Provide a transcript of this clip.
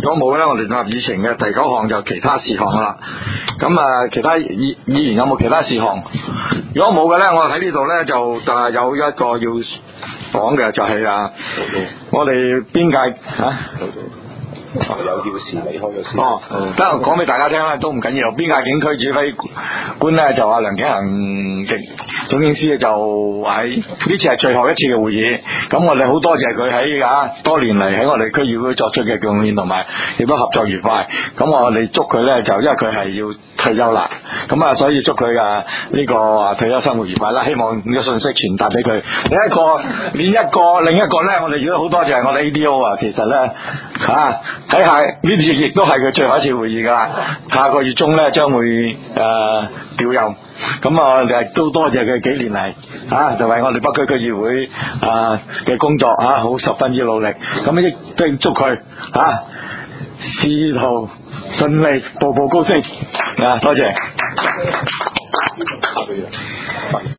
果冇咧，我哋進入議程嘅第9項就其他事項啦。咁啊，其他議員有冇其他事項？如果冇嘅咧，我喺呢度咧就有一個要講嘅就係我哋邊界有要事離開咗先。 得我講俾大家聽啦，都唔緊要。邊界警區指揮官咧就阿梁景恒總警司就喺呢次係最後一次嘅會議。咁我哋好多謝佢喺多年嚟喺我哋區議會作出嘅貢獻，同埋亦都合作愉快。咁我哋祝佢咧就因為佢係要退休啦，咁啊所以祝佢呢個退休生活愉快啦。希望呢個信息傳達俾佢。另一個咧，我哋如果好多謝我哋 ADO 啊，其實咧睇下呢次亦都係佢最後一次會議噶啦，下個月中咧將會調任，咁我哋都多謝佢幾年嚟就為我哋北區區議會嘅工作好十分之努力，咁亦都祝佢仕途順利，步步高升多謝。